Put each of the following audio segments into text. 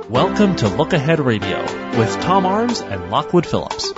Welcome to Look Ahead Radio with Tom Arms and Lockwood Phillips.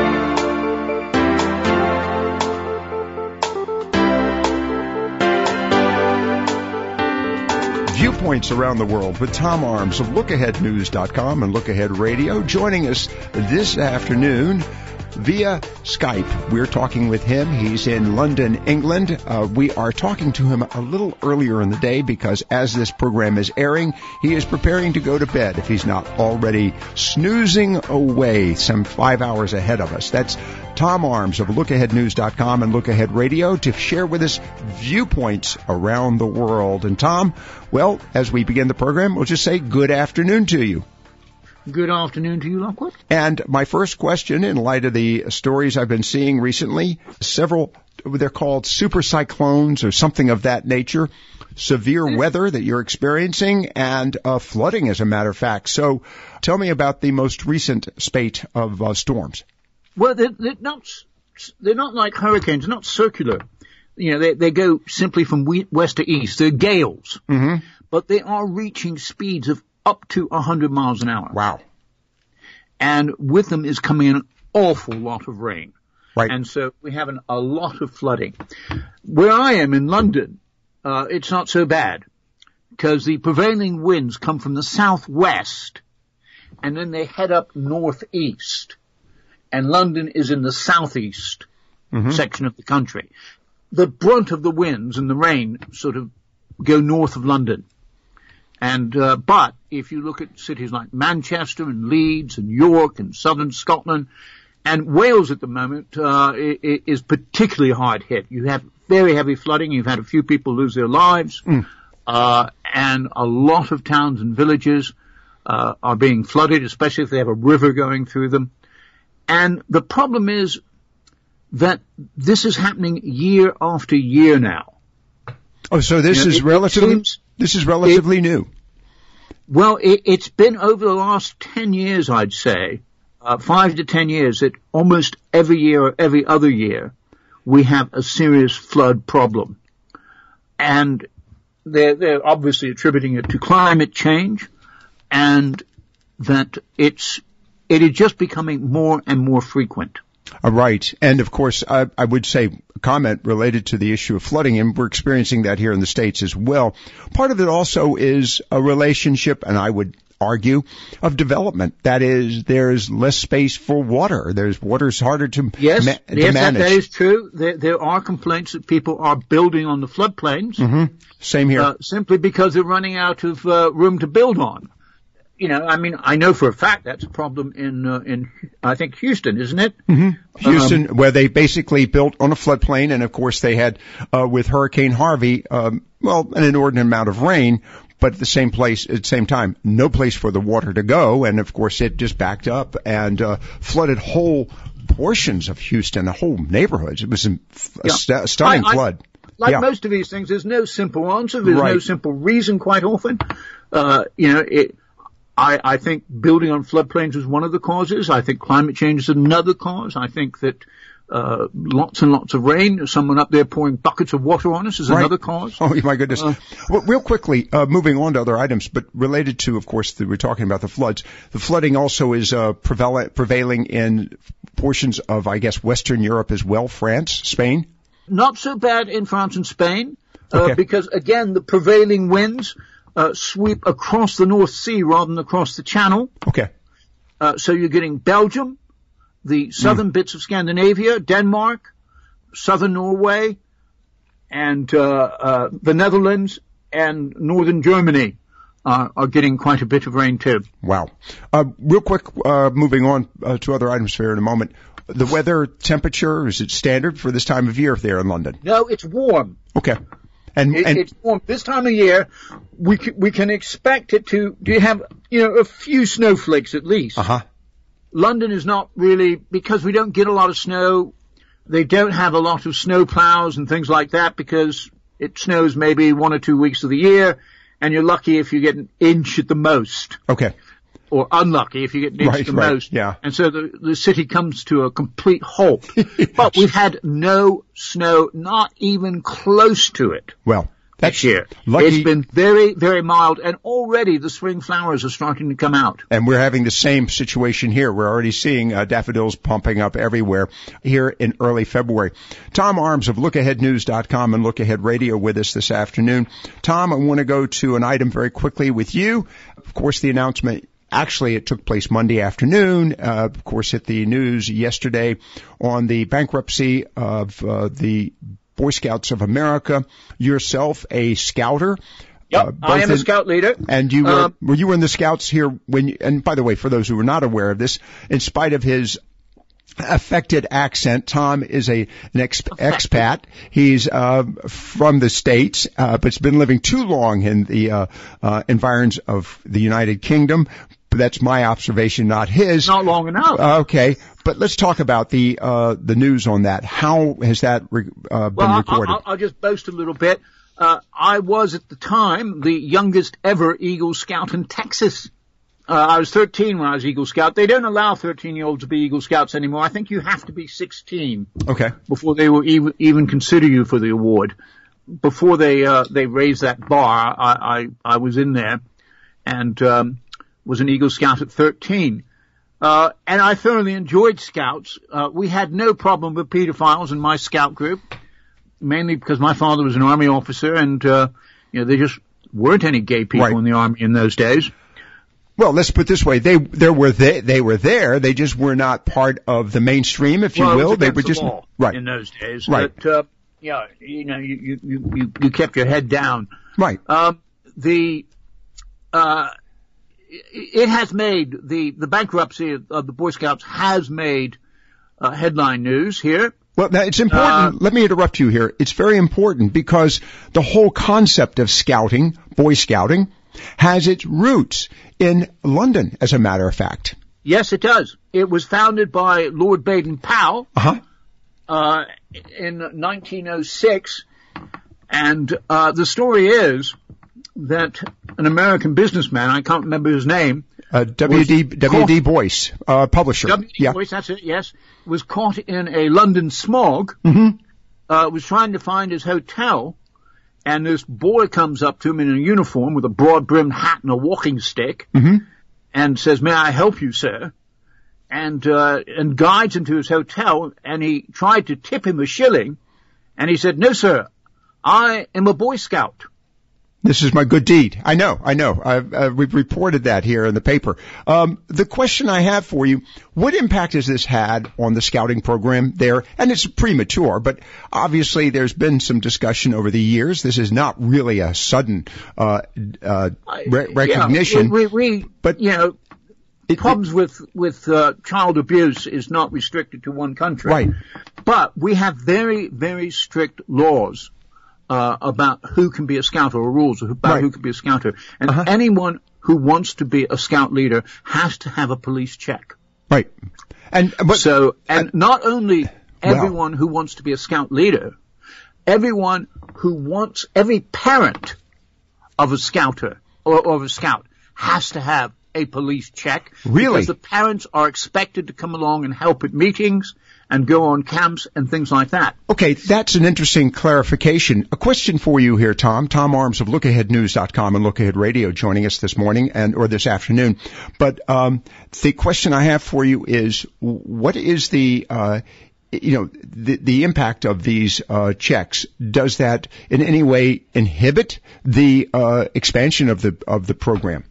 Viewpoints around the world with Tom Arms of LookAheadNews.com and Look Ahead Radio, joining us this afternoon via Skype. We're talking with him. He's in London, England. We are talking to him a little earlier in the day because as this program is airing, he is preparing to go to bed if he's not already snoozing away some 5 hours ahead of us. That's Tom Arms of LookAheadNews.com and Look Ahead Radio to share with us viewpoints around the world. And Tom, well, as we begin the program, we'll just say good afternoon to you. Good afternoon to you, Lockwood. And my first question, in light of the stories I've been seeing recently, several, they're called super cyclones or something of that nature, severe weather that you're experiencing, and flooding, as a matter of fact. So tell me about the most recent spate of storms. Well, they're not like hurricanes. They're not circular. You know, they go simply from west to east. They're gales. Mm-hmm. But they are reaching speeds of up to 100 miles an hour. Wow. And with them is coming an awful lot of rain. Right. And so we're having a lot of flooding. Where I am in London, it's not so bad because the prevailing winds come from the southwest and then they head up northeast. And London is in the southeast section of the country. The brunt of the winds and the rain sort of go north of London. And, but if you look at cities like Manchester and Leeds and York and southern Scotland and Wales at the moment, is particularly hard hit. You have very heavy flooding. You've had a few people lose their lives. And a lot of towns and villages, are being flooded, especially if they have a river going through them. And the problem is that this is happening year after year now. Oh, so this is relatively new. Well, it's been over the last 10 years, I'd say, 5 to 10 years, that almost every year or every other year, we have a serious flood problem. And they're obviously attributing it to climate change and that it is just becoming more and more frequent. Right. And of course, I would say a comment related to the issue of flooding, and we're experiencing that here in the States as well. Part of it also is a relationship, and I would argue, of development. That is, there's less space for water. Water's harder to manage. Yes, that is true. There are complaints that people are building on the floodplains. Mm-hmm. Same here. Simply because they're running out of room to build on. You know, I mean, I know for a fact that's a problem in I think Houston, isn't it? Mm-hmm. Houston, where they basically built on a floodplain, and of course they had, with Hurricane Harvey, an inordinate amount of rain, but at the same time, no place for the water to go, and of course it just backed up and, flooded whole portions of Houston, whole neighborhoods. It was a stunning flood. Like most of these things, there's no simple answer. There's no simple reason quite often. I think building on floodplains is one of the causes. I think climate change is another cause. I think that lots and lots of rain, someone up there pouring buckets of water on us is another cause. Oh, my goodness. Well, real quickly, moving on to other items, but related to, of course, we're talking about the floods. The flooding also is prevailing in portions of, I guess, Western Europe as well, France, Spain? Not so bad in France and Spain, because, again, the prevailing winds sweep across the North Sea rather than across the Channel. Okay. So you're getting Belgium, the southern bits of Scandinavia, Denmark, southern Norway, and the Netherlands and northern Germany are getting quite a bit of rain too. Wow. Real quick, moving on to other items here in a moment. The weather temperature, is it standard for this time of year there in London? No, it's warm. Okay. It's warm. This time of year, we can expect it to have, a few snowflakes at least. Uh-huh. London is not really, because we don't get a lot of snow, they don't have a lot of snow plows and things like that because it snows maybe 1 or 2 weeks of the year, and you're lucky if you get an inch at the most. Okay. Or unlucky if you get an inch at the most. Yeah. And so the city comes to a complete halt. But we've had no snow, not even close to it. Well, this year. Lucky. It's been very, very mild, and already the spring flowers are starting to come out. And we're having the same situation here. We're already seeing daffodils pumping up everywhere here in early February. Tom Arms of LookAheadNews.com and Look Ahead Radio with us this afternoon. Tom, I want to go to an item very quickly with you. Of course, the announcement, actually, it took place Monday afternoon. Of course, hit the news yesterday on the bankruptcy of the Boy Scouts of America. Yourself, a scouter. Yep, I am a scout leader. And you were in the Scouts here when and by the way, for those who are not aware of this, in spite of his affected accent, Tom is an expat. He's from the States, but has been living too long in the environs of the United Kingdom. That's my observation, not his. Not long enough. Okay, but let's talk about the news on that. How has that been recorded? I'll just boast a little bit. I was at the time the youngest ever Eagle Scout in Texas. I was 13 when I was Eagle Scout. They don't allow 13-year-olds to be Eagle Scouts anymore. I think you have to be 16. Okay. Before they will even consider you for the award. Before they raised that bar, I was in there and was an Eagle Scout at 13. And I thoroughly enjoyed Scouts. We had no problem with pedophiles in my Scout group, mainly because my father was an Army officer and, there just weren't any gay people in the Army in those days. Well, let's put it this way. They were there. They just were not part of the mainstream, if you will. They were just law in those days. Right. But, you kept your head down. Right. It has made the bankruptcy of the Boy Scouts has made headline news here. Well, now it's important. Let me interrupt you here. It's very important because the whole concept of scouting, Boy Scouting, has its roots in London, as a matter of fact. Yes, it does. It was founded by Lord Baden-Powell in 1906, and the story is that an American businessman, I can't remember his name, W.D. Boyce, publisher. W.D. Boyce, that's it, yes, was caught in a London smog, was trying to find his hotel, and this boy comes up to him in a uniform with a broad-brimmed hat and a walking stick, and says, "May I help you, sir?" And guides him to his hotel, and he tried to tip him a shilling, and he said, "No, sir, I am a Boy Scout. This is my good deed." I know. We've reported that here in the paper. The question I have for you, what impact has this had on the scouting program there? And it's premature, but obviously there's been some discussion over the years. This is not really a sudden, recognition. Problems with child abuse is not restricted to one country. Right. But we have very, very strict laws about who can be a scouter, or rules about who can be a scouter. And anyone who wants to be a scout leader has to have a police check. Right. Not only everyone who wants to be a scout leader, every parent of a scouter or of a scout has to have a police check. Really? Because the parents are expected to come along and help at meetings and go on camps and things like that. Okay, that's an interesting clarification. A question for you here, Tom. Tom Arms of LookAheadNews.com and Look Ahead Radio joining us this morning or this afternoon. But the question I have for you is, what is the impact of these checks? Does that in any way inhibit the expansion of the program?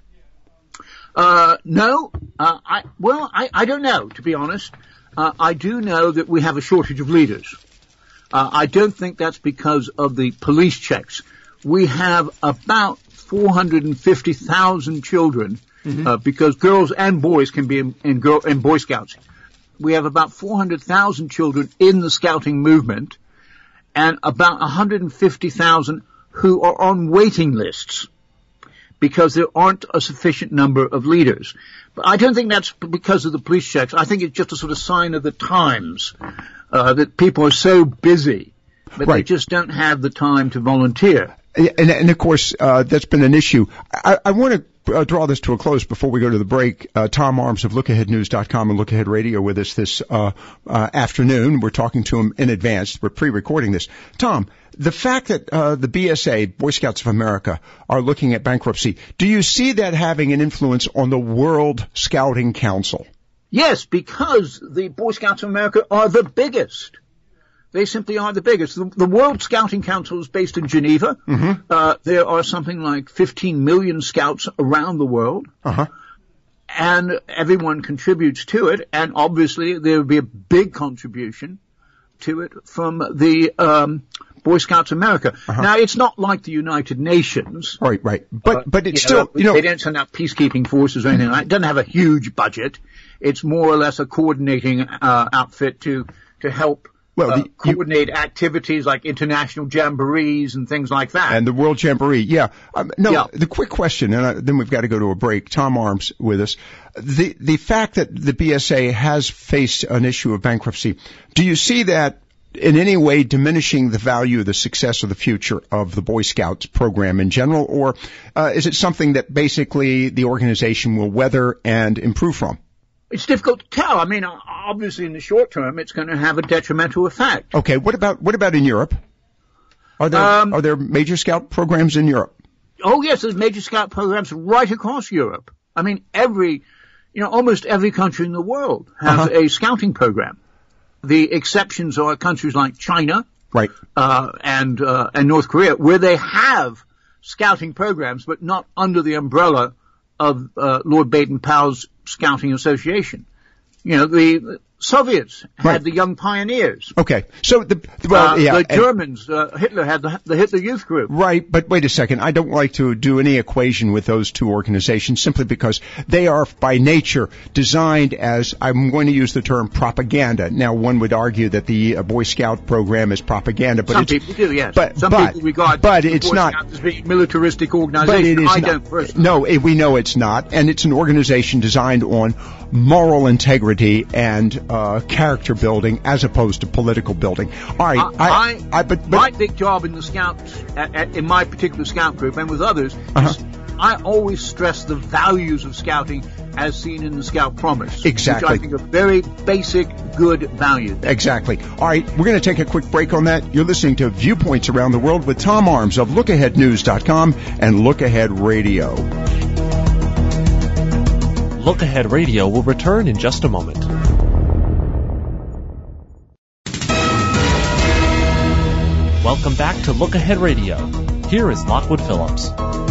No. I don't know, to be honest. I do know that we have a shortage of leaders. I don't think that's because of the police checks. We have about 450,000 children, because girls and boys can be in Boy Scouts. We have about 400,000 children in the scouting movement, and about 150,000 who are on waiting lists, because there aren't a sufficient number of leaders. But I don't think that's because of the police checks. I think it's just a sort of sign of the times, that people are so busy that they just don't have the time to volunteer. And of course, that's been an issue. I want to draw this to a close before we go to the break. Tom Arms of LookAheadNews.com and Look Ahead Radio with us this afternoon. We're talking to him in advance. We're pre-recording this. Tom, the fact that the BSA, Boy Scouts of America, are looking at bankruptcy, do you see that having an influence on the World Scouting Council? Yes, because the Boy Scouts of America are the biggest. They simply are the biggest. The World Scouting Council is based in Geneva. Mm-hmm. There are something like 15 million scouts around the world. Uh-huh. And everyone contributes to it. And obviously there will be a big contribution to it from the Boy Scouts of America. Uh-huh. Now, it's not like the United Nations. Right. But it's still, they don't send out peacekeeping forces or anything like that. It doesn't have a huge budget. It's more or less a coordinating outfit to help coordinate activities like international jamborees and things like that. And the World Jamboree, The quick question, and then we've got to go to a break. Tom Arms with us. The fact that the BSA has faced an issue of bankruptcy, do you see that in any way diminishing the value, the success, or the future of the Boy Scouts program in general, or is it something that basically the organization will weather and improve from? It's difficult to tell. I mean, obviously in the short term, it's going to have a detrimental effect. Okay, what about in Europe? Are there major scout programs in Europe? Oh yes, there's major scout programs right across Europe. I mean, almost every country in the world has a scouting program. The exceptions are countries like China, right, and North Korea, where they have scouting programs, but not under the umbrella of Lord Baden-Powell's Scouting Association. The Soviets had the Young Pioneers. Okay, so the Germans, Hitler had the Hitler Youth Group. Right, but wait a second. I don't like to do any equation with those two organizations simply because they are by nature designed as, I'm going to use the term propaganda. Now, one would argue that the Boy Scout program is propaganda, but some people do, yes. Some people regard the Boy Scouts as being a militaristic organization. I don't personally. No, we know it's not, and it's an organization designed on moral integrity and character building as opposed to political building. All right, my big job in the Scouts, in my particular Scout group and with others, is I always stress the values of Scouting as seen in the Scout Promise. Exactly. Which I think are very basic, good values. Exactly. All right, we're going to take a quick break on that. You're listening to Viewpoints Around the World with Tom Arms of LookAheadNews.com and Look Ahead Radio. Look Ahead Radio will return in just a moment. Welcome back to Look Ahead Radio. Here is Lockwood Phillips.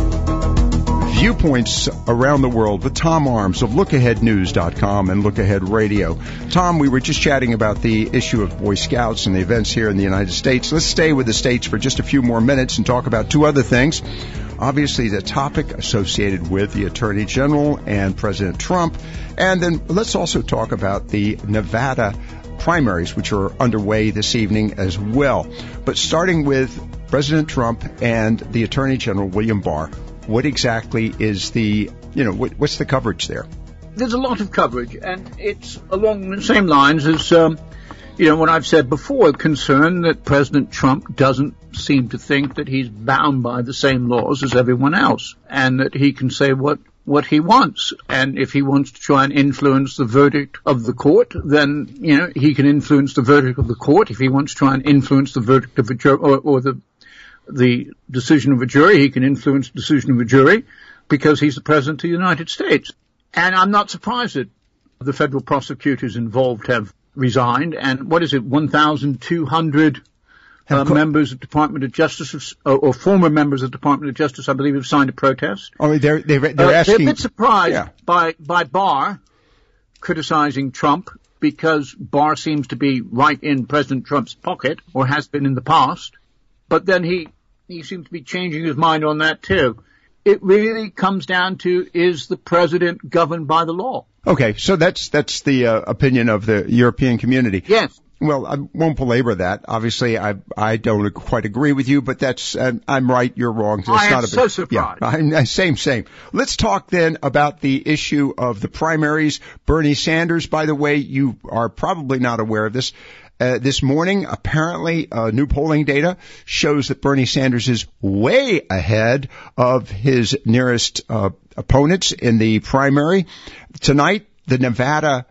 Viewpoints Around the World with Tom Arms of LookAheadNews.com and Look Ahead Radio. Tom, we were just chatting about the issue of Boy Scouts and the events here in the United States. Let's stay with the States for just a few more minutes and talk about two other things. Obviously, the topic associated with the Attorney General and President Trump. And then let's also talk about the Nevada primaries, which are underway this evening as well. But starting with President Trump and the Attorney General, William Barr, what exactly is what's the coverage there? There's a lot of coverage, and it's along the same lines as, what I've said before, concern that President Trump doesn't seem to think that he's bound by the same laws as everyone else, and that he can say what he wants. And if he wants to try and influence the verdict of the court, then, he can influence the verdict of the court. If he wants to try and influence the verdict of a jury or the decision of a jury, he can influence the decision of a jury because he's the President of the United States. And I'm not surprised that the federal prosecutors involved have resigned. And 1,200 members of the Department of Justice, or former members of the Department of Justice, I believe, have signed a protest. Oh, they're asking. They're a bit surprised by Barr criticizing Trump because Barr seems to be right in President Trump's pocket, or has been in the past. But then he seems to be changing his mind on that too. It really comes down to, is the president governed by the law? Okay, so that's the opinion of the European community. Yes. Well, I won't belabor that. Obviously, I don't quite agree with you, but that's I'm right, you're wrong. I am so surprised. Yeah, same. Let's talk then about the issue of the primaries. Bernie Sanders, by the way, you are probably not aware of this. This morning, apparently, new polling data shows that Bernie Sanders is way ahead of his nearest opponents in the primary. Tonight, the Nevada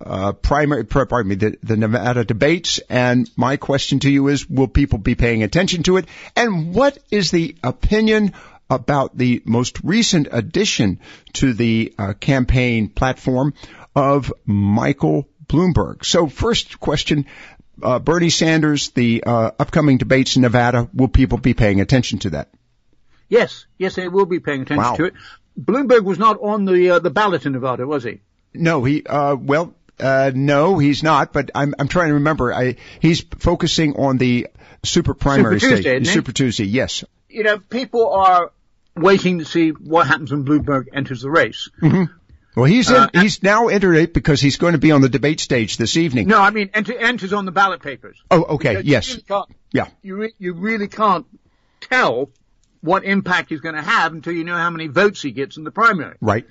the Nevada debates, and my question to you is, will people be paying attention to it? And what is the opinion about the most recent addition to the campaign platform of Michael Bloomberg? So first question, Bernie Sanders, the upcoming debates in Nevada, will people be paying attention to that? Yes, they will be paying attention to it. Bloomberg was not on the ballot in Nevada, was he? No, no, he's not, but I'm trying to remember. He's focusing on the super primary stage. Super Tuesday, yes. You know, people are waiting to see what happens when Bloomberg enters the race. Mm-hmm. Well, he's now entered it because he's going to be on the debate stage this evening. No, I mean, enters on the ballot papers. Oh, okay, yes. You really can't tell what impact he's going to have until you know how many votes he gets in the primary. Right.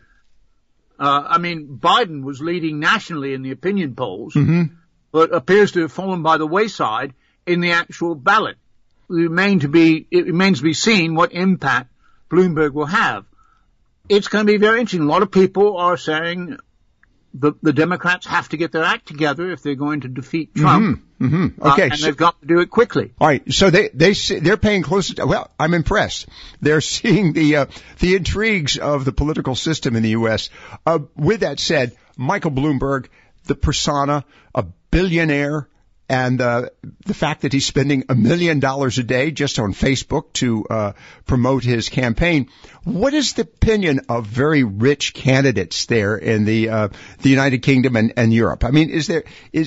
I mean, Biden was leading nationally in the opinion polls, but appears to have fallen by the wayside in the actual ballot. It remains to be seen what impact Bloomberg will have. It's going to be very interesting. A lot of people are saying the Democrats have to get their act together if they're going to defeat Trump. Okay, and they've got to do it quickly. All right, so they're paying close attention. Well, I'm impressed. They're seeing the intrigues of the political system in the U.S. With that said, Michael Bloomberg, the persona, a billionaire, and the fact that he's spending $1 million a day just on Facebook to promote his campaign. What is the opinion of very rich candidates there in the United Kingdom and Europe? I mean, is there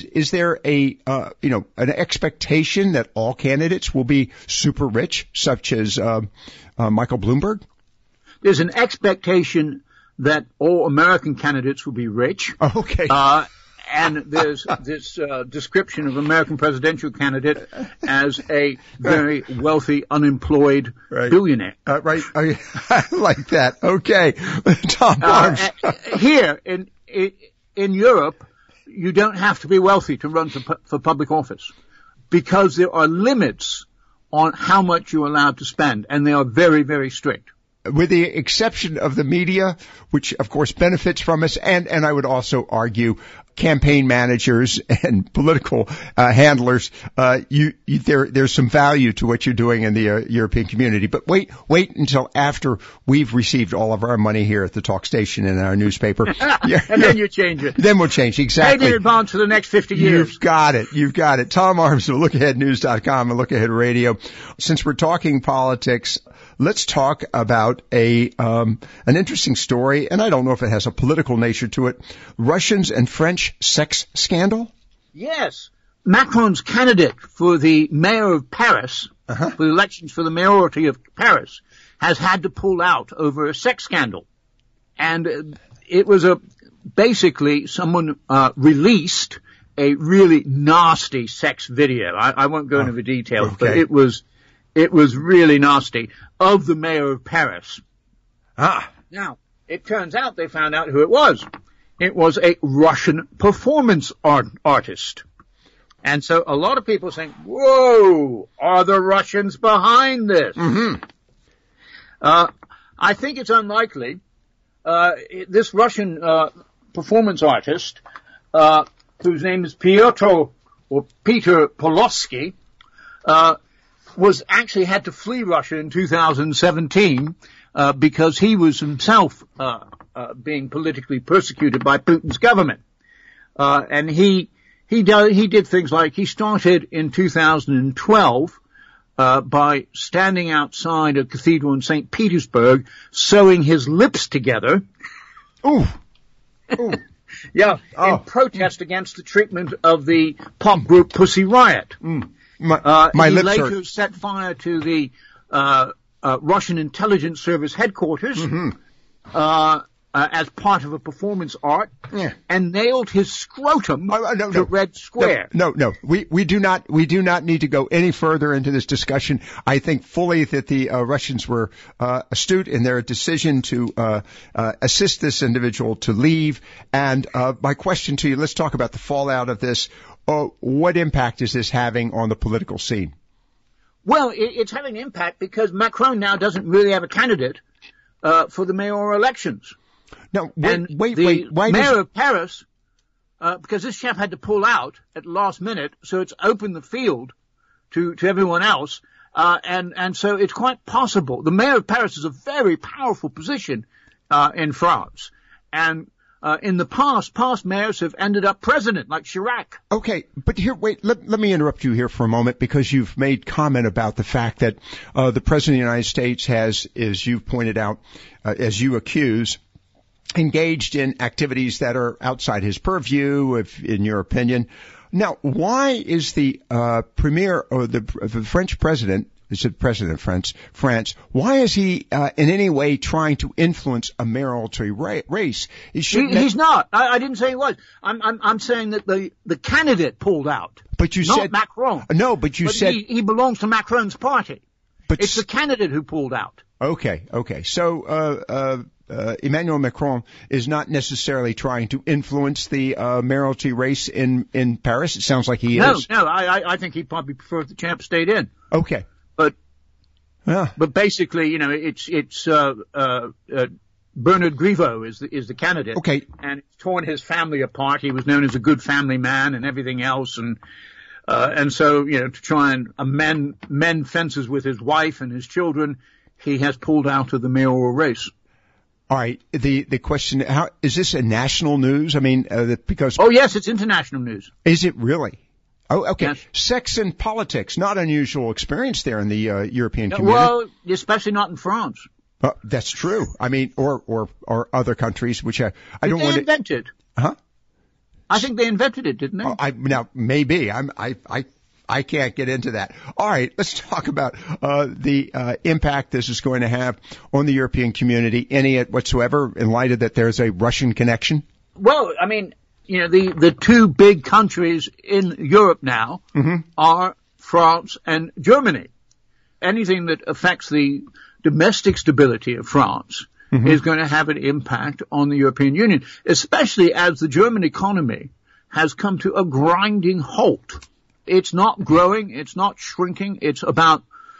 a an expectation that all candidates will be super rich, such as Michael Bloomberg? There's an expectation that all American candidates will be rich. Okay. And there's this description of American presidential candidate as a very wealthy, unemployed billionaire. Right. I like that. Okay. Tom Arms. Here in Europe, you don't have to be wealthy to run for public office because there are limits on how much you're allowed to spend, and they are very, very strict. With the exception of the media, which of course benefits from us, and I would also argue campaign managers and political handlers, there's some value to what you're doing in the European community. But wait until after we've received all of our money here at the talk station and our newspaper. And then you change it. Then we'll change, exactly. Paid in advance for the next 50 years. You've got it. Tom Arms of LookAheadNews.com and Look Ahead Radio. Since we're talking politics, let's talk about an interesting story, and I don't know if it has a political nature to it. Russians and French sex scandal? Yes. Macron's candidate for the mayor of Paris, for the elections for the mayoralty of Paris, has had to pull out over a sex scandal. And it was basically someone released a really nasty sex video. I won't go into the details, but it was really nasty, of the mayor of Paris. Now, it turns out they found out who it was. It was a Russian performance artist. And so a lot of people are saying, whoa, are the Russians behind this? I think it's unlikely. This Russian performance artist, whose name is Peter Pawlowski, was actually had to flee Russia in 2017 because he was himself being politically persecuted by Putin's government. And he did things like he started in 2012 by standing outside a cathedral in St. Petersburg, sewing his lips together. Ooh. Yeah, in protest against the treatment of the pop group Pussy Riot. My he lips later hurt. set fire to the Russian intelligence service headquarters as part of a performance art, and nailed his scrotum to Red Square. No. We do not need to go any further into this discussion. I think fully that the Russians were astute in their decision to assist this individual to leave. And my question to you, let's talk about the fallout of this. what impact is this having on the political scene? Well, it's having an impact because Macron now doesn't really have a candidate for the mayoral elections. No, wait. Why mayor of Paris, because this chap had to pull out at the last minute, so it's opened the field to everyone else, and so it's quite possible. The mayor of Paris is a very powerful position in France, and in the past mayors have ended up president, like Chirac. Okay, but here, wait, let me interrupt you here for a moment, because you've made comment about the fact that the President of the United States has, as you've pointed out, as you accuse, engaged in activities that are outside his purview, in your opinion. Now, why is the premier or the French president, is it President of France, why is he in any way trying to influence a mayoralty race? He's not. I didn't say he was. I'm saying that the candidate pulled out. But you not said Macron. No, but you said he belongs to Macron's party. But it's the candidate who pulled out. Okay. So Emmanuel Macron is not necessarily trying to influence the mayoralty race in Paris. It sounds like he is. No, I think he'd probably prefer if the champ stayed in. Okay. But basically, it's Bernard Griveaux is the candidate. Okay. And it's torn his family apart. He was known as a good family man and everything else, and so to try and mend fences with his wife and his children, he has pulled out of the mayoral race. All right. The question, how is this a national news? I mean, because oh yes, it's international news. Is it really? Oh, okay. Yes. Sex and politics, not unusual experience there in the European community. Well, especially not in France. That's true. I mean, or other countries, which I don't want to invented. Huh? I think they invented it, didn't they? Now maybe I can't get into that. All right, let's talk about the impact this is going to have on the European community, any whatsoever, in light of that there's a Russian connection. Well, I mean, the two big countries in Europe now are France and Germany. Anything that affects the domestic stability of France is going to have an impact on the European Union, especially as the German economy has come to a grinding halt. It's not growing, it's not shrinking, it's about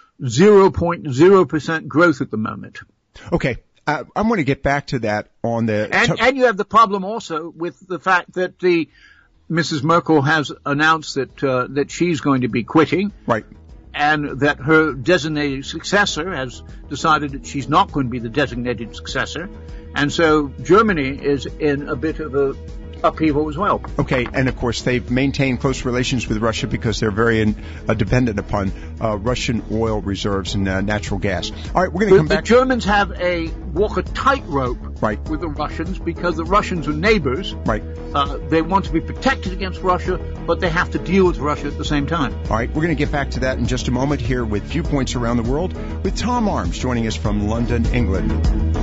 0.0% growth at the moment. Okay. I'm going to get back to that on the... And you have the problem also with the fact that Mrs. Merkel has announced that she's going to be quitting. Right. And that her designated successor has decided that she's not going to be the designated successor. And so Germany is in a bit of a upheaval as well. Okay, and of course they've maintained close relations with Russia because they're very dependent upon Russian oil reserves and natural gas. All right, we're going to come back. The Germans walk a tightrope right. with the Russians because the Russians are neighbors. Right. They want to be protected against Russia, but they have to deal with Russia at the same time. All right, we're going to get back to that in just a moment here with Viewpoints Around the World with Tom Arms joining us from London, England.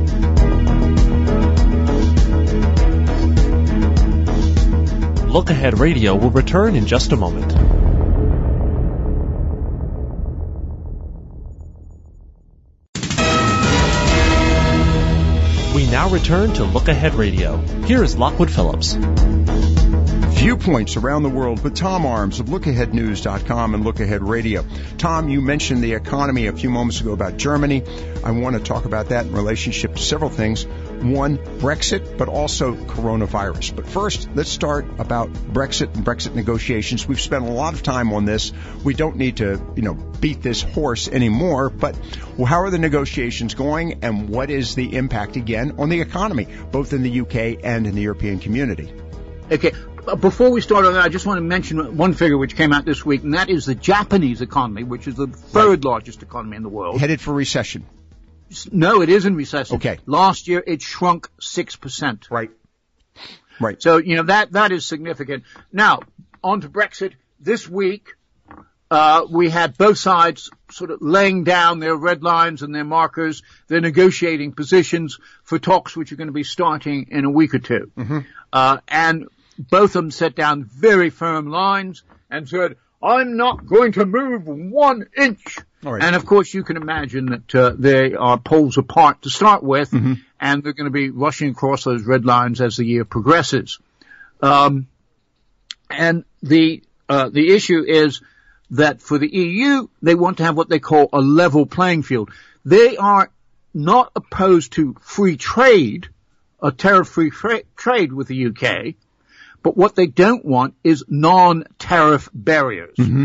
Look Ahead Radio will return in just a moment. We now return to Look Ahead Radio. Here is Lockwood Phillips. Viewpoints Around the World with Tom Arms of LookAheadNews.com and Look Ahead Radio. Tom, you mentioned the economy a few moments ago about Germany. I want to talk about that in relationship to several things. One, Brexit, but also coronavirus. But first, let's start about Brexit and Brexit negotiations. We've spent a lot of time on this. We don't need to, beat this horse anymore, but how are the negotiations going and what is the impact again on the economy, both in the UK and in the European community? Okay. Before we start on that, I just want to mention one figure which came out this week, and that is the Japanese economy, which is the third largest economy in the world. Headed for recession. No, it is in recession. Okay. Last year, it shrunk 6%. Right. Right. So, that is significant. Now, on to Brexit. This week, we had both sides sort of laying down their red lines and their markers, their negotiating positions for talks which are going to be starting in a week or two. And both of them set down very firm lines and said, I'm not going to move 1 inch. Right. And of course you can imagine that they are poles apart to start with, and they're going to be rushing across those red lines as the year progresses. And the issue is that for the EU, they want to have what they call a level playing field. They are not opposed to free trade, a tariff-free trade with the UK, but what they don't want is non-tariff barriers. Mm-hmm.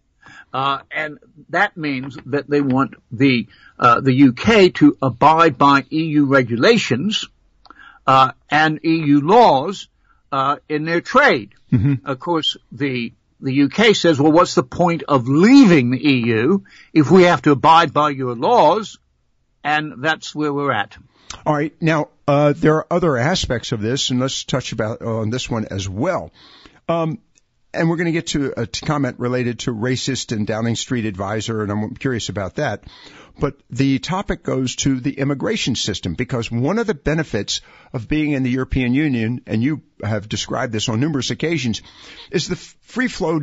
And that means that they want the UK to abide by EU regulations, and EU laws, in their trade. Mm-hmm. Of course, the UK says, well, what's the point of leaving the EU if we have to abide by your laws? And that's where we're at. All right. Now, there are other aspects of this, and let's touch on this one as well. And we're going to get to a comment related to racist and Downing Street advisor, and I'm curious about that. But the topic goes to the immigration system, because one of the benefits of being in the European Union, and you have described this on numerous occasions, is the free flow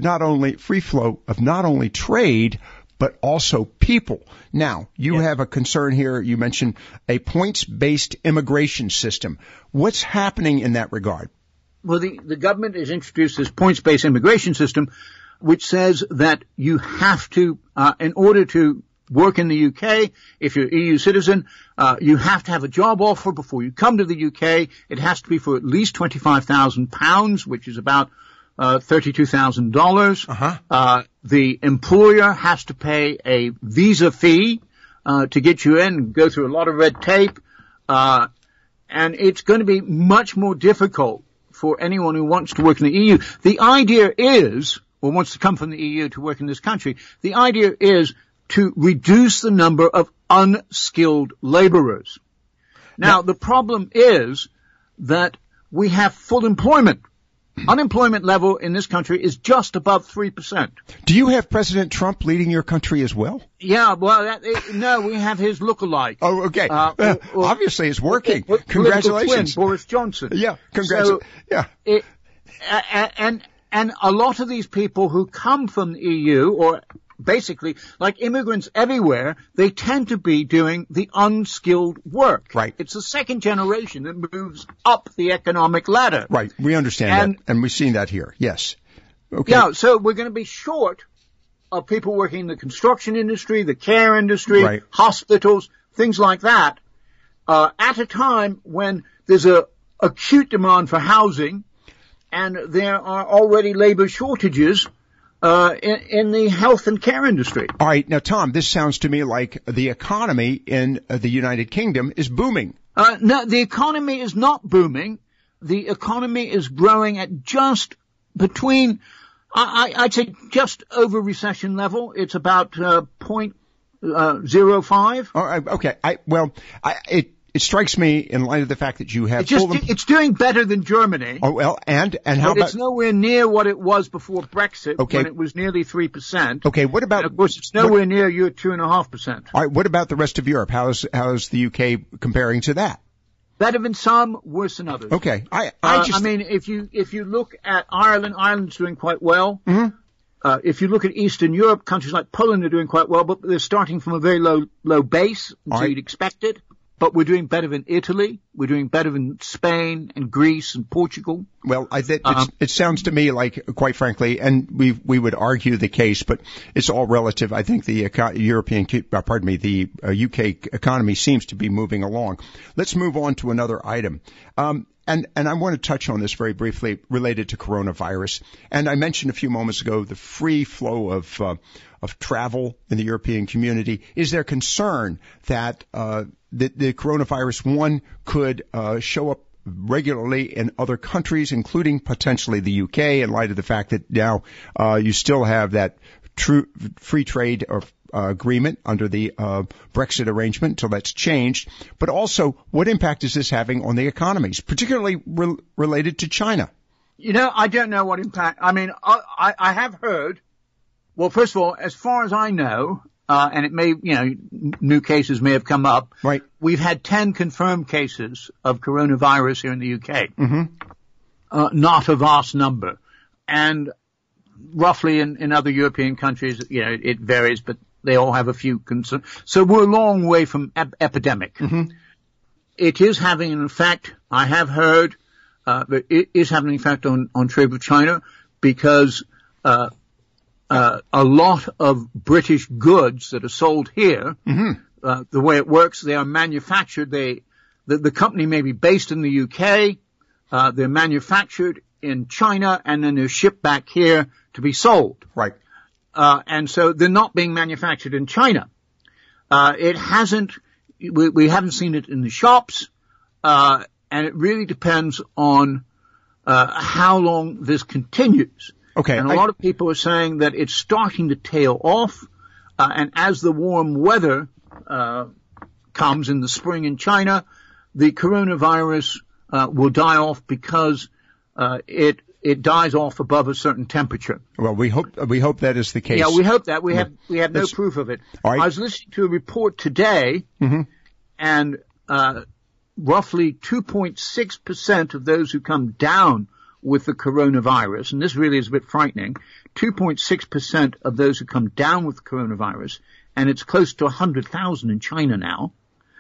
of not only trade, but also people. Now, you have a concern here. You mentioned a points-based immigration system. What's happening in that regard? Well, the government has introduced this points-based immigration system, which says that you have to, in order to work in the UK, if you're an EU citizen, you have to have a job offer before you come to the UK. It has to be for at least £25,000, which is about $32,000. Uh-huh. The employer has to pay a visa fee to get you in and go through a lot of red tape. And it's going to be much more difficult for anyone who wants to work in the EU. The idea is, or wants to come from the EU to work in this country, the idea is to reduce the number of unskilled laborers. Now, the problem is that we have full employment. Unemployment level in this country is just above 3%. Do you have President Trump leading your country as well? Yeah, well, no, we have his lookalike. Oh, okay. Obviously, it's working. Congratulations, twin, Boris Johnson. Yeah, congratulations. So and a lot of these people who come from the EU, or basically, like immigrants everywhere, they tend to be doing the unskilled work. Right. It's the second generation that moves up the economic ladder. Right. We understand that, and we've seen that here. Yes. Okay. Yeah, so we're going to be short of people working in the construction industry, the care industry, right, hospitals, things like that, at a time when there's a acute demand for housing, and there are already labor shortages in the health and care industry. All right. Now, Tom, this sounds to me like the economy in the United Kingdom is booming. No, the economy is not booming. The economy is growing at just between, I'd say just over recession level. It's about 0.05. All right. Okay. It strikes me in light of the fact that you have it's doing better than Germany. Oh, well, and how about... It's nowhere near what it was before Brexit, when it was nearly 3%. Okay, what about... And of course, it's nowhere near your 2.5%. All right, what about the rest of Europe? How's the UK comparing to that? Better than some, worse than others. Okay, I mean, if you look at Ireland's doing quite well. Mm-hmm. If you look at Eastern Europe, countries like Poland are doing quite well, but they're starting from a very low base, so you'd expect it. But we're doing better than Italy. We're doing better than Spain and Greece and Portugal. Well, it sounds to me like, quite frankly, and we would argue the case, but it's all relative. I think the UK economy seems to be moving along. Let's move on to another item. And I want to touch on this very briefly related to coronavirus. And I mentioned a few moments ago the free flow of travel in the European community. Is there concern that the coronavirus, one, could show up regularly in other countries, including potentially the UK, in light of the fact that now you still have that true free trade agreement under the Brexit arrangement until that's changed? But also, what impact is this having on the economies, particularly related to China? You know, I don't know what impact. I mean, I have heard. Well, first of all, as far as I know, and it may, new cases may have come up. Right. We've had 10 confirmed cases of coronavirus here in the UK. Mm-hmm. Not a vast number. And roughly in other European countries, it varies, but they all have a few concerns. So we're a long way from epidemic. Mm-hmm. It is having an effect. I have heard, that it is having an effect on trade with China. because a lot of British goods that are sold here, the way it works, they are manufactured. The company may be based in the UK. They're manufactured in China, and then they're shipped back here to be sold. Right. And so they're not being manufactured in China. We haven't seen it in the shops, and it really depends on how long this continues. Okay. And a lot of people are saying that it's starting to tail off, and as the warm weather comes in the spring in China, the coronavirus will die off because it dies off above a certain temperature. Well, we hope that is the case. Yeah, we hope that. We have no proof of it. All right. I was listening to a report today, and roughly 2.6% of those who come down with the coronavirus, and this really is a bit frightening, 2.6% of those who come down with the coronavirus, and it's close to 100,000 in China now,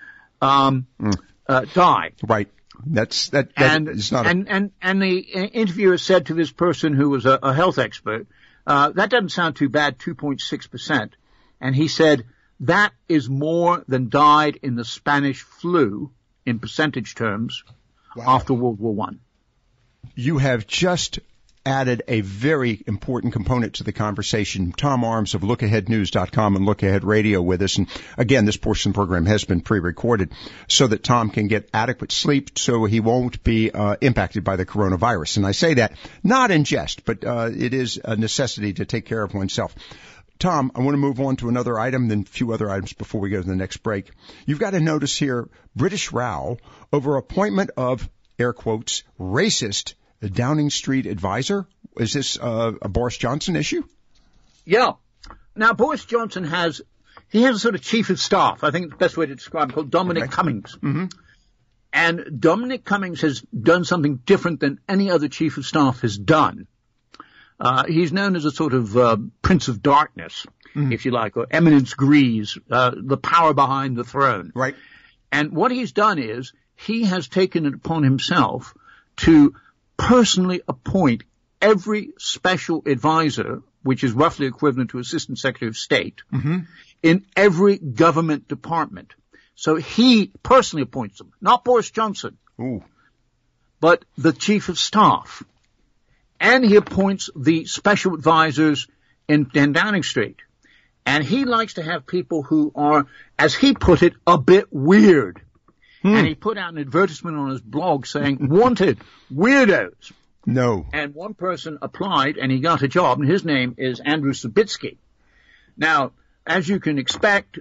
die. Right. That's not. And the interviewer said to this person who was a health expert, that doesn't sound too bad, 2.6%. And he said that is more than died in the Spanish flu in percentage terms after World War I. You have just added a very important component to the conversation. Tom Arms of LookAheadNews.com and Look Ahead Radio with us. And again, this portion of the program has been pre-recorded so that Tom can get adequate sleep so he won't be impacted by the coronavirus. And I say that not in jest, but it is a necessity to take care of oneself. Tom, I want to move on to another item, then a few other items before we go to the next break. You've got to notice here British row over appointment of, air quotes, racist Downing Street advisor. Is this a Boris Johnson issue? Yeah. Now, Boris Johnson has a sort of chief of staff, I think the best way to describe it, called Dominic Cummings. And Dominic Cummings has done something different than any other chief of staff has done. He's known as a sort of Prince of Darkness, if you like, or Eminence Grise, the power behind the throne. Right. And what he's done is he has taken it upon himself to personally appoint every special advisor, which is roughly equivalent to Assistant Secretary of State, in every government department. So he personally appoints them, not Boris Johnson, but the Chief of Staff. And he appoints the special advisors in Downing Street. And he likes to have people who are, as he put it, a bit weird. And he put out an advertisement on his blog saying, wanted weirdos. No. And one person applied and he got a job, and his name is Andrew Sabitsky. Now, as you can expect,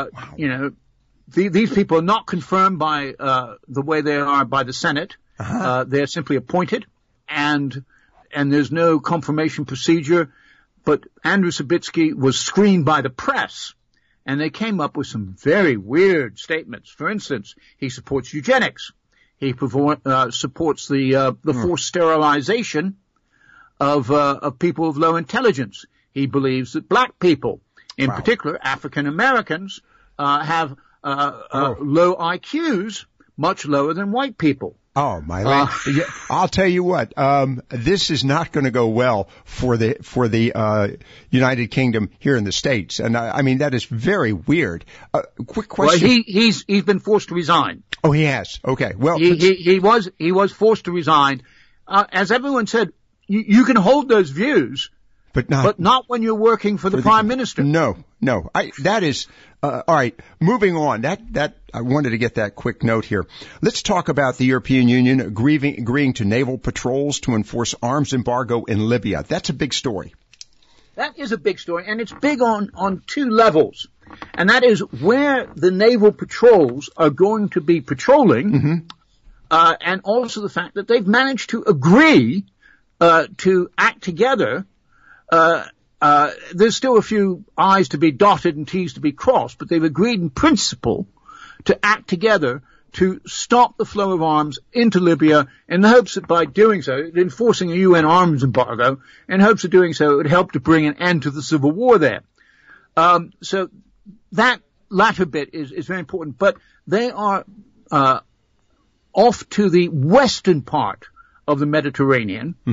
these people are not confirmed by the way they are by the Senate. They're simply appointed, and there's no confirmation procedure. But Andrew Sabitsky was screened by the press, and they came up with some very weird statements. For instance, he supports eugenics. He supports the forced sterilization of people of low intelligence. He believes that black people, in particular African Americans, have low IQs, much lower than white people. Oh, my land. I'll tell you what, this is not going to go well for the United Kingdom here in the States. And I mean, that is very weird. Quick question. Well, he's been forced to resign. Oh, he has. Okay. Well, he was forced to resign. As everyone said, you can hold those views, but not when you're working for the Prime Minister. No. That is, all right. Moving on. That, I wanted to get that quick note here. Let's talk about the European Union agreeing to naval patrols to enforce arms embargo in Libya. That's a big story. That is a big story, and it's big on two levels. And that is where the naval patrols are going to be patrolling, and also the fact that they've managed to agree to act together. There's still a few I's to be dotted and T's to be crossed, but they've agreed in principle to act together to stop the flow of arms into Libya in the hopes that by doing so, enforcing a UN arms embargo, in hopes of doing so, it would help to bring an end to the civil war there. So that latter bit is very important, but they are off to the western part of the Mediterranean,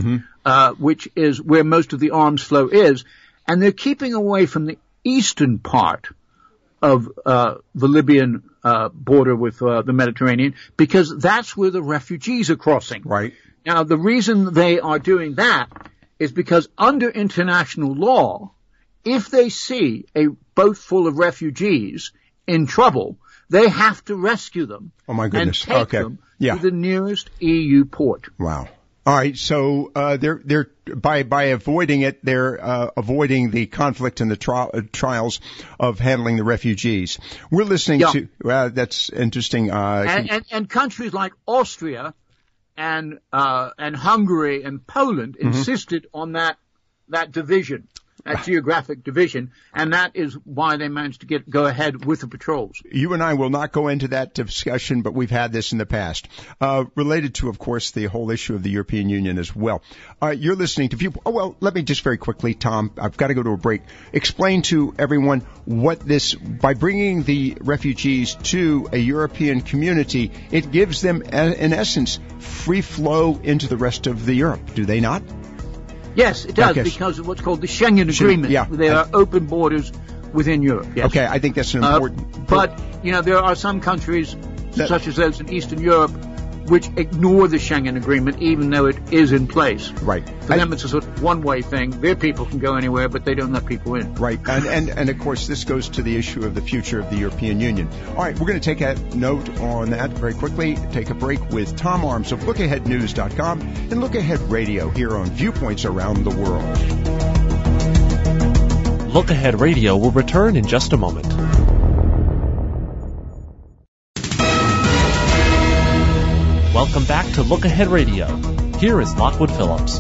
which is where most of the arms flow is, and they're keeping away from the eastern part of the Libyan border with the Mediterranean, because that's where the refugees are crossing. Right. Now, the reason they are doing that is because under international law, if they see a boat full of refugees in trouble, they have to rescue them. Oh my goodness. And take them to the nearest EU port. Wow. All right. So, they're by avoiding it, they're avoiding the conflict and the trials of handling the refugees. We're listening to, that's interesting. And countries like Austria and Hungary and Poland insisted on that division, that geographic division, and that is why they managed to go ahead with the patrols. You and I will not go into that discussion, but we've had this in the past, related to, of course, the whole issue of the European Union as well. You're listening to Viewpoint. Oh, well, let me just very quickly, Tom, I've got to go to a break. Explain to everyone what this, by bringing the refugees to a European community, it gives them, in essence, free flow into the rest of the Europe. Do they not? Yes, it does, because of what's called the Schengen Agreement. Yeah. There are open borders within Europe. Yes. Okay, I think that's an important... But, there are some countries, such as those in Eastern Europe, which ignore the Schengen Agreement, even though it is in place. Right. For them, it's a sort of one-way thing. Their people can go anywhere, but they don't let people in. Right. And of course, this goes to the issue of the future of the European Union. All right, we're going to take a note on that very quickly, take a break with Tom Arms of LookAheadNews.com and Look Ahead Radio here on Viewpoints Around the World. Look Ahead Radio will return in just a moment. Welcome back to Look Ahead Radio. Here is Lockwood Phillips.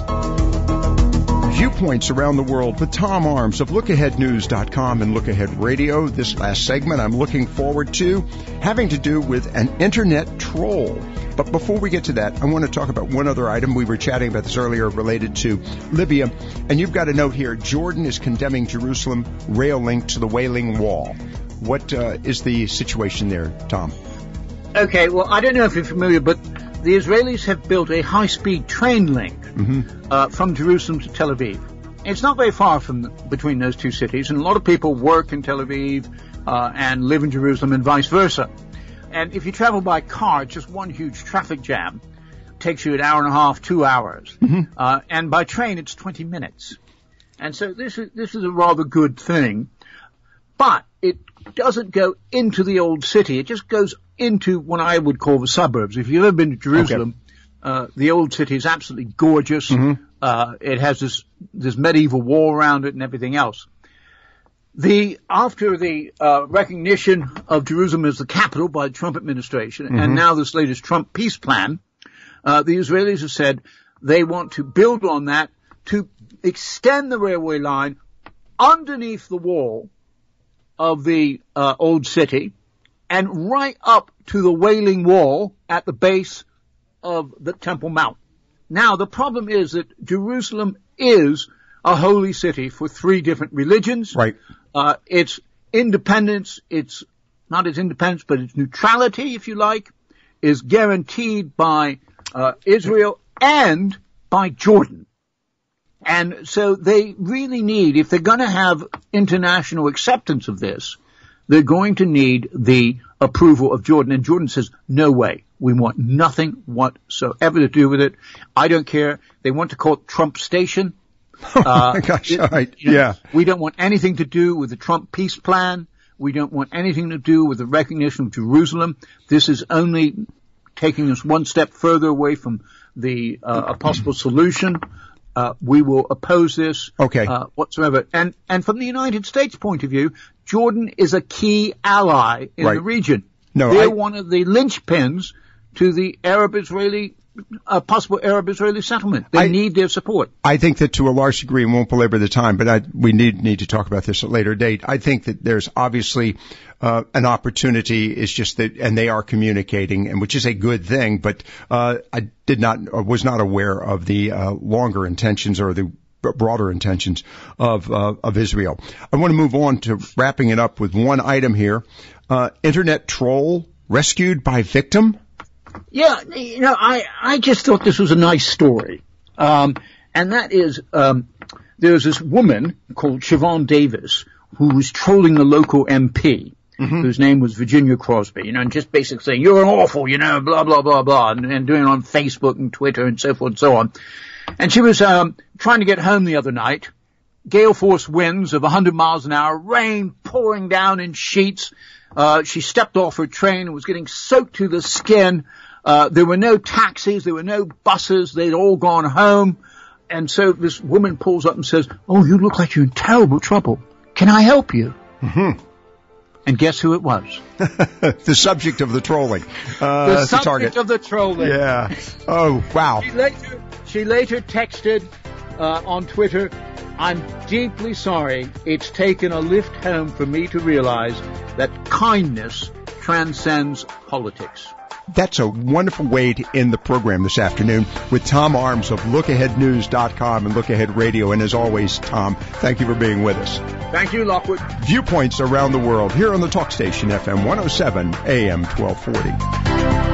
Viewpoints Around the World with Tom Arms of LookAheadNews.com and Look Ahead Radio. This last segment I'm looking forward to having to do with an internet troll. But before we get to that, I want to talk about one other item. We were chatting about this earlier related to Libya. And you've got a note here. Jordan is condemning Jerusalem rail link to the Wailing Wall. What is the situation there, Tom? Okay, well, I don't know if you're familiar, but the Israelis have built a high-speed train link from Jerusalem to Tel Aviv. It's not very far between those two cities, and a lot of people work in Tel Aviv and live in Jerusalem and vice versa. And if you travel by car, it's just one huge traffic jam. It takes you an hour and a half, 2 hours. And by train, it's 20 minutes. And so this is a rather good thing. But it doesn't go into the old city. It just goes into what I would call the suburbs. If you've ever been to Jerusalem, the old city is absolutely gorgeous. It has this medieval wall around it and everything else. After the recognition of Jerusalem as the capital by the Trump administration, and now this latest Trump peace plan, the Israelis have said they want to build on that to extend the railway line underneath the wall of the old city and right up to the Wailing Wall at the base of the Temple Mount. Now, the problem is that Jerusalem is a holy city for 3 different religions. Right. Its independence, it's not its independence, but its neutrality, if you like, is guaranteed by Israel and by Jordan. And so they really need, if they're going to have international acceptance of this, they're going to need the approval of Jordan. And Jordan says, no way. We want nothing whatsoever to do with it. I don't care. They want to call it Trump Station. Oh my gosh, all right. Yeah. We don't want anything to do with the Trump peace plan. We don't want anything to do with the recognition of Jerusalem. This is only taking us one step further away from a possible solution. We will oppose this whatsoever. And from the United States point of view, Jordan is a key ally in the region. They're one of the linchpins to the possible Arab-Israeli settlement. They need their support. I think that to a large degree, and won't belabor the time, but we need to talk about this at a later date. I think that there's obviously an opportunity. It's just that, and they are communicating, and which is a good thing. But I was not aware of the longer intentions or the broader intentions of Israel. I want to move on to wrapping it up with one item here. Internet troll rescued by victim. Yeah, I just thought this was a nice story. And that is, there's this woman called Siobhan Davis who was trolling the local MP, whose name was Virginia Crosby, and just basically saying, you're an awful, blah, blah, blah, blah, and doing it on Facebook and Twitter and so forth and so on. And she was, trying to get home the other night. Gale force winds of 100 miles an hour, rain pouring down in sheets. She stepped off her train and was getting soaked to the skin. There were no taxis, there were no buses, they'd all gone home. And so this woman pulls up and says, oh, you look like you're in terrible trouble. Can I help you? And guess who it was? The subject of the trolling. The subject of the trolling. Yeah. Oh, wow. She later texted on Twitter, I'm deeply sorry. It's taken a lift home for me to realize that kindness transcends politics. That's a wonderful way to end the program this afternoon with Tom Arms of LookAheadNews.com and Look Ahead Radio. And as always, Tom, thank you for being with us. Thank you, Lockwood. Viewpoints around the world here on the Talk Station, FM 107, AM 1240.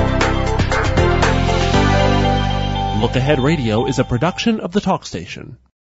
Look Ahead Radio is a production of the Talk Station.